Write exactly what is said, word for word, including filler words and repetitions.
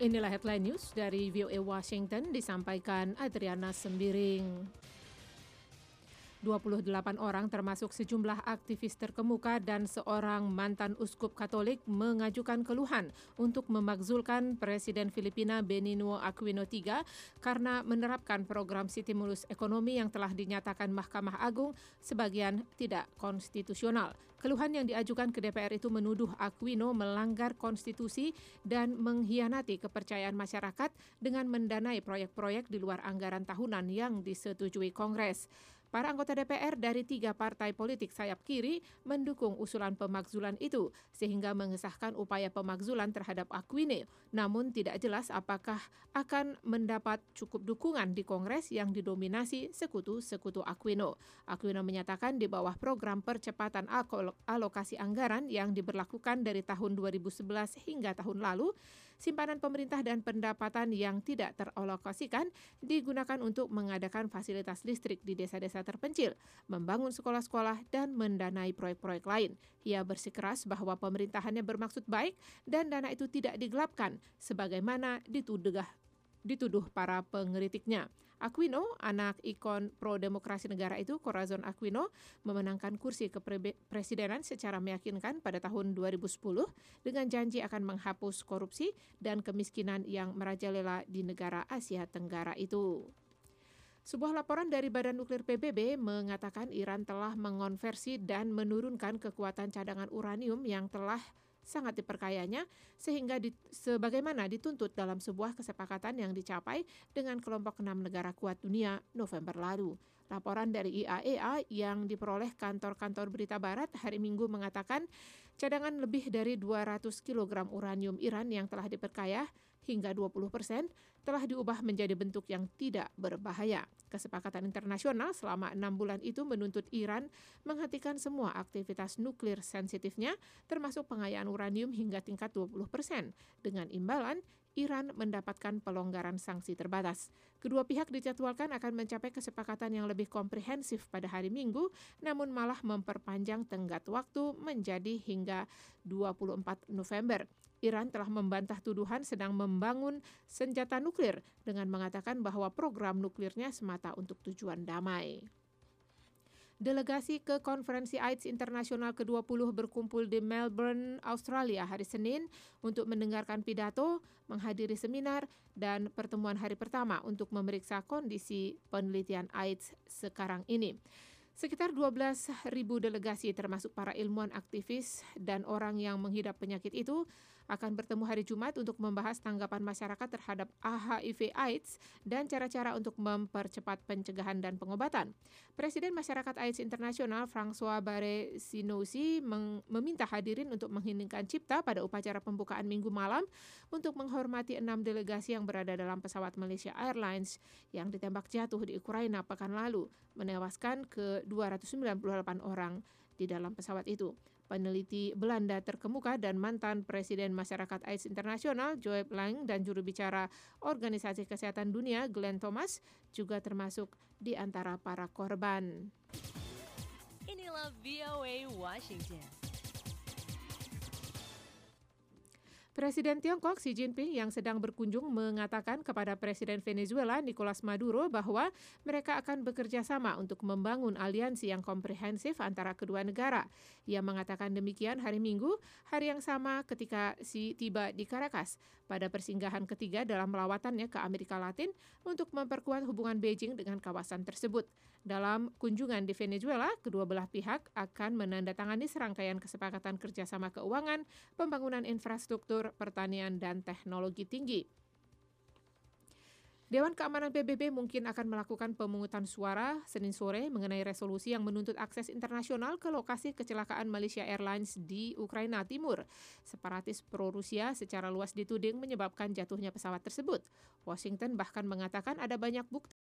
Inilah headline news dari V O A Washington, disampaikan Adriana Sembiring. dua puluh delapan orang termasuk sejumlah aktivis terkemuka dan seorang mantan uskup Katolik mengajukan keluhan untuk memakzulkan Presiden Filipina Benigno Aquino tiga karena menerapkan program stimulus ekonomi yang telah dinyatakan Mahkamah Agung sebagian tidak konstitusional. Keluhan yang diajukan ke D P R itu menuduh Aquino melanggar konstitusi dan mengkhianati kepercayaan masyarakat dengan mendanai proyek-proyek di luar anggaran tahunan yang disetujui Kongres. Para anggota D P R dari tiga partai politik sayap kiri mendukung usulan pemakzulan itu, sehingga mengesahkan upaya pemakzulan terhadap Aquino. Namun tidak jelas apakah akan mendapat cukup dukungan di Kongres yang didominasi sekutu-sekutu Aquino. Aquino menyatakan di bawah program percepatan alokasi anggaran yang diberlakukan dari tahun dua ribu sebelas hingga tahun lalu, simpanan pemerintah dan pendapatan yang tidak teralokasikan digunakan untuk mengadakan fasilitas listrik di desa-desa terpencil, membangun sekolah-sekolah, dan mendanai proyek-proyek lain. Ia bersikeras bahwa pemerintahannya bermaksud baik dan dana itu tidak digelapkan, sebagaimana dituduh, dituduh para pengkritiknya. Aquino, anak ikon pro-demokrasi negara itu, Corazon Aquino, memenangkan kursi kepresidenan secara meyakinkan pada tahun dua ribu sepuluh dengan janji akan menghapus korupsi dan kemiskinan yang merajalela di negara Asia Tenggara itu. Sebuah laporan dari Badan Nuklir P B B mengatakan Iran telah mengonversi dan menurunkan kekuatan cadangan uranium yang telah sangat diperkayanya sehingga di, sebagaimana dituntut dalam sebuah kesepakatan yang dicapai dengan kelompok enam negara kuat dunia November lalu. Laporan dari I A E A yang diperoleh kantor-kantor berita barat hari Minggu mengatakan cadangan lebih dari dua ratus kilogram uranium Iran yang telah diperkaya hingga dua puluh persen telah diubah menjadi bentuk yang tidak berbahaya. Kesepakatan internasional selama enam bulan itu menuntut Iran menghentikan semua aktivitas nuklir sensitifnya termasuk pengayaan uranium hingga tingkat dua puluh persen. Dengan imbalan, Iran mendapatkan pelonggaran sanksi terbatas. Kedua pihak dijadwalkan akan mencapai kesepakatan yang lebih komprehensif pada hari Minggu, namun malah memperpanjang tenggat waktu menjadi hingga dua puluh empat November. Iran telah membantah tuduhan sedang membangun senjata nuklir dengan mengatakan bahwa program nuklirnya semata untuk tujuan damai. Delegasi ke Konferensi AIDS Internasional ke dua puluh berkumpul di Melbourne, Australia hari Senin untuk mendengarkan pidato, menghadiri seminar, dan pertemuan hari pertama untuk memeriksa kondisi penelitian AIDS sekarang ini. Sekitar dua belas ribu delegasi termasuk para ilmuwan aktivis dan orang yang menghidap penyakit itu akan bertemu hari Jumat untuk membahas tanggapan masyarakat terhadap H I V AIDS dan cara-cara untuk mempercepat pencegahan dan pengobatan. Presiden Masyarakat AIDS Internasional François Barré-Sinoussi meminta hadirin untuk mengheningkan cipta pada upacara pembukaan Minggu malam untuk menghormati enam delegasi yang berada dalam pesawat Malaysia Airlines yang ditembak jatuh di Ukraina pekan lalu, menewaskan ke dua ratus sembilan puluh delapan orang di dalam pesawat itu. Peneliti Belanda terkemuka dan mantan Presiden Masyarakat AIDS Internasional Joep Lang dan juru bicara Organisasi Kesehatan Dunia Glenn Thomas juga termasuk di antara para korban. Inilah V O A Washington. Presiden Tiongkok Xi Jinping yang sedang berkunjung mengatakan kepada Presiden Venezuela Nicolas Maduro bahwa mereka akan bekerja sama untuk membangun aliansi yang komprehensif antara kedua negara. Ia mengatakan demikian hari Minggu, hari yang sama ketika Xi tiba di Caracas pada persinggahan ketiga dalam lawatannya ke Amerika Latin untuk memperkuat hubungan Beijing dengan kawasan tersebut. Dalam kunjungan di Venezuela, kedua belah pihak akan menandatangani serangkaian kesepakatan kerjasama keuangan, pembangunan infrastruktur, pertanian, dan teknologi tinggi. Dewan Keamanan P B B mungkin akan melakukan pemungutan suara Senin sore mengenai resolusi yang menuntut akses internasional ke lokasi kecelakaan Malaysia Airlines di Ukraina Timur. Separatis pro-Rusia secara luas dituding menyebabkan jatuhnya pesawat tersebut. Washington bahkan mengatakan ada banyak bukti